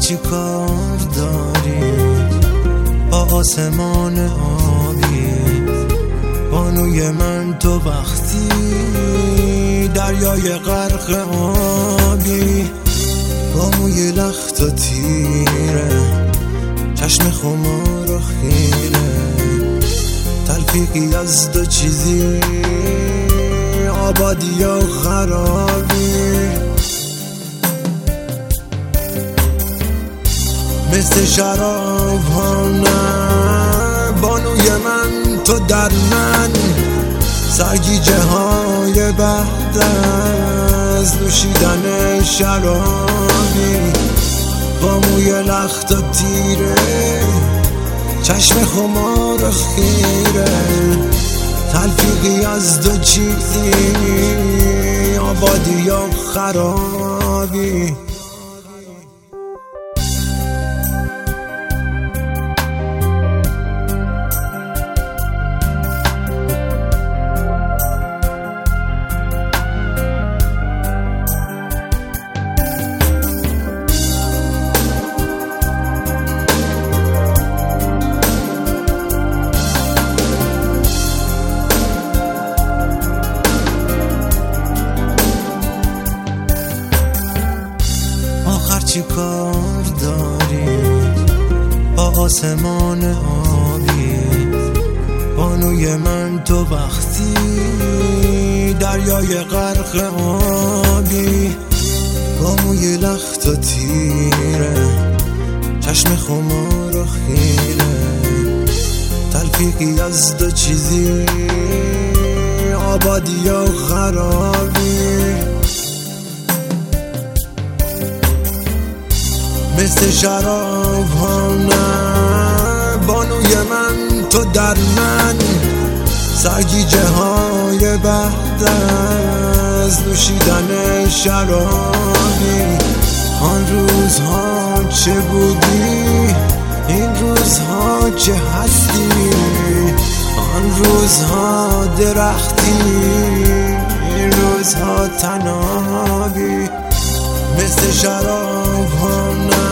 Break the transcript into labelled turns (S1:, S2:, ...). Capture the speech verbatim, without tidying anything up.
S1: چی کار داری با آسمان آبی؟ بانوی من تو وقتی دریای غرق آبی، با موی لخت و تیره، چشم خمار و خیره، تلفیقی از دو چیزی، آبادی و خرابی. مثل شراب ها نه بانوی من تو در من، سرگیجه های بعد از نوشیدن شرابی، با موی لخت و تیره، چشم خمار و خیره، تلفیقی از دو چیزی، آبادی و خرابی. چی کار داری با آسمان آبی؟ بانوی من تو وقتی دریای غرق آبی، با موی لخت و تیره، چشم خمار و خیره، تلفیقی از دو چیزی، آبادی و خرابی. مثل شراب ها نه بانوی من تو در من، سرگیجه های بعد از نوشیدن شرابی. آن روزها چه بودی، این روزها چه هستی، آن روزها درختی، این روزها تنابی. مثل شراب ها نه